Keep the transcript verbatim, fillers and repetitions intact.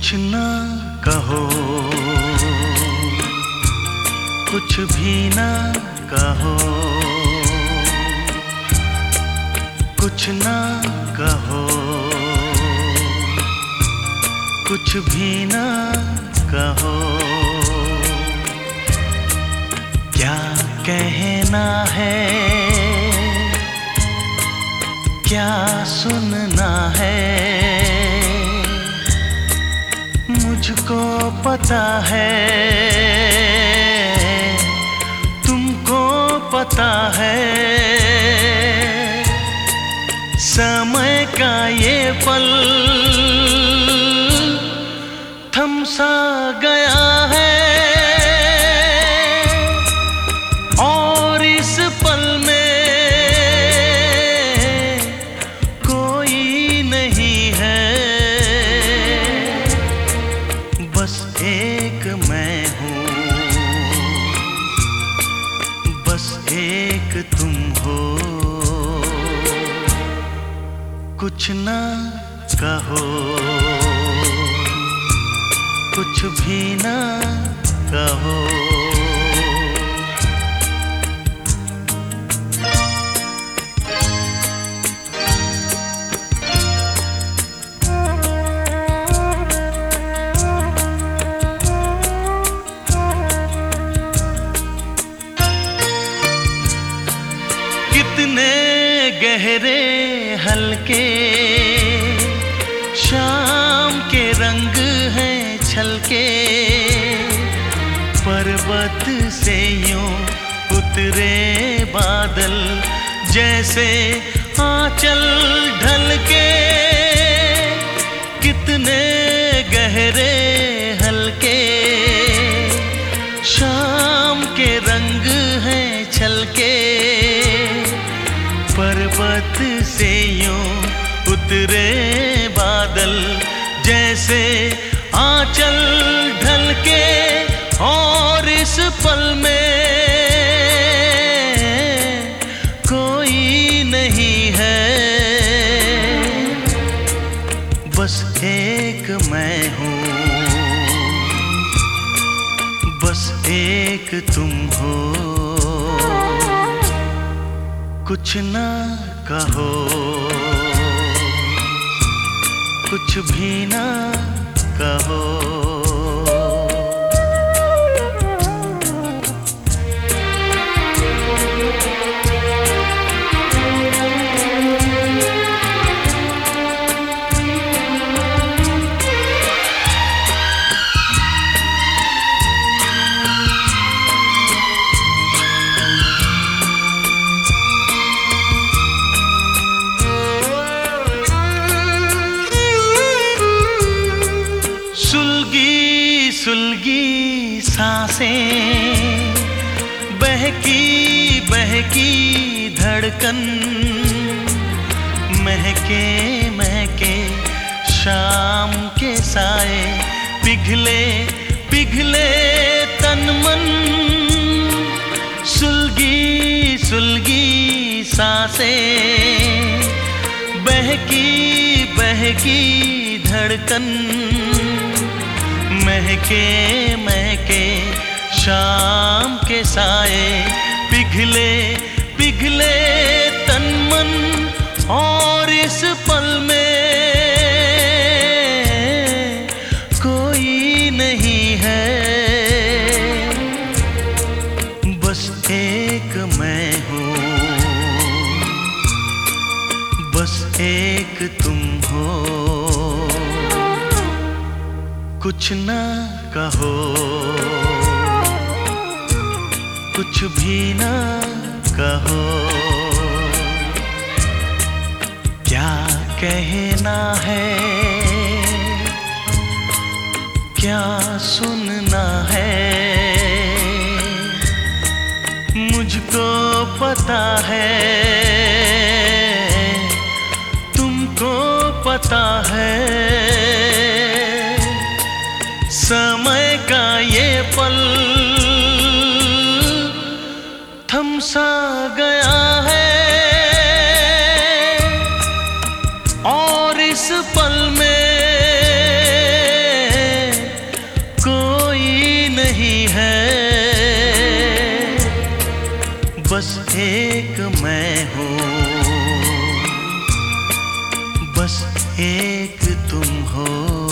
कुछ ना कहो, कुछ भी ना कहो, कुछ ना कहो, कुछ भी ना कहो। क्या कहना है, क्या सुनना है, मुझको पता है, तुमको पता है। समय का ये पल थम सा गया है, और इस पल में कोई नहीं है। बस एक मैं हूँ, बस एक तुम हो। कुछ ना कहो, कुछ भी ना कहो। कितने गहरे हल्के शाम के रंग हैं छलके, पर्वत से यूं उतरे बादल जैसे आंचल ढलके। कितने गहरे हल्के शाम के रंग हैं छलके, पर्वत से यूं उतरे बादल जैसे आंचल ढलके। और इस पल में कोई नहीं है, बस एक मैं हूँ, बस एक तुम हो। कुछ ना कहो, कुछ भी ना कहो। सुलगी सुलगी सांसें, बहकी बहकी धड़कन, महके महके शाम के साए, पिघले पिघले तन मन। सुलगी सुलगी सांसें, बहकी बहकी धड़कन, महके महके शाम के साए, पिघले पिघले तन मन। और इस पल में कोई नहीं है, बस एक मैं हूँ, बस एक तुम हो। कुछ ना कहो, कुछ भी ना कहो। क्या कहना है, क्या सुनना है, मुझको पता है, तुमको पता है। समय का ये पल थम सा गया है, और इस पल में एक मैं हूँ, बस एक तुम हो।